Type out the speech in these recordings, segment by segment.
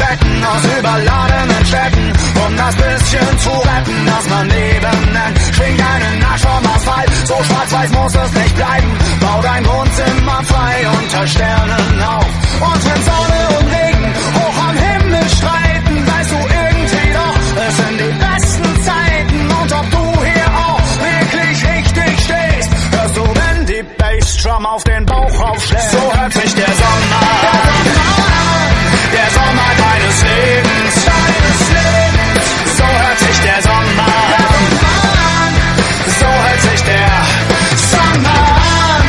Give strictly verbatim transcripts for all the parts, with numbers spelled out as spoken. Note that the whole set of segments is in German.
Betten aus überladenen Städten, um das bisschen zu retten, das man Leben nennt. Schwing deinen Arsch vom Asphalt, so schwarz-weiß muss es nicht bleiben. Bau dein Wohnzimmer frei unter Sternen auf. Und wenn Sonne und Regen hoch am Himmel streiten, weißt du irgendwie doch, es sind die besten Zeiten. Und ob du hier auch wirklich richtig stehst, hörst du, wenn die Bassdrum auf den Bauch aufschlägt. So hört sich der Sommer an, der Sommer deines Lebens, deines Lebens. So hört sich der Sommer an, so hört sich der Sommer an.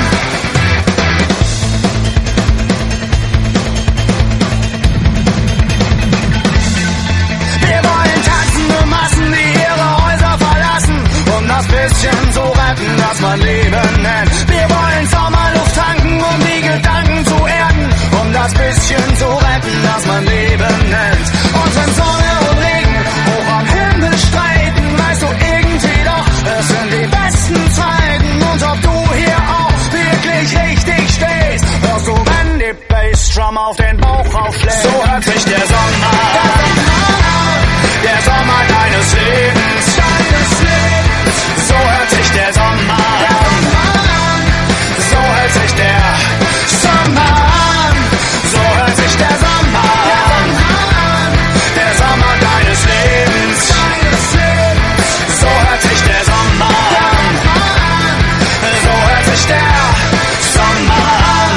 Wir wollen tanzende Massen, die ihre Häuser verlassen, um das bisschen zu retten, das man Leben nennt. Wir wollen Sommerluft tanken, um die Gedanken zu erden, um das bisschen zu retten, das man Leben nennt. Und wenn Sonne und Regen hoch am Himmel streiten, weißt du irgendwie doch, es sind die besten Zeiten. Und ob du hier auch wirklich richtig stehst, hörst du, wenn die Bassdrum auf den Bauch aufschlägt. So hört sich der Sommer an, der Sommer deines Lebens, deines Lebens. So hört sich der Sommer an, so hört sich der Sommer an, so hört sich der Sommer an, der Sommer deines Lebens, deines Lebens. So hört sich der Sommer an, so hört sich der Sommer an.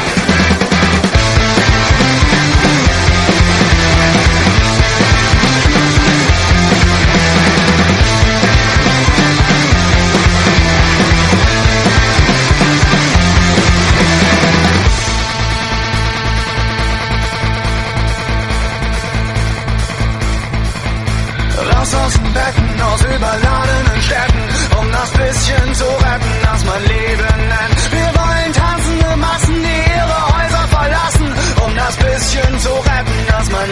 Raus aus den Betten, aus überladenen Städten, um das bisschen zu retten, das man Leben nennt. Wir wollen tanzende Massen, die ihre Häuser verlassen, um das bisschen zu retten, das man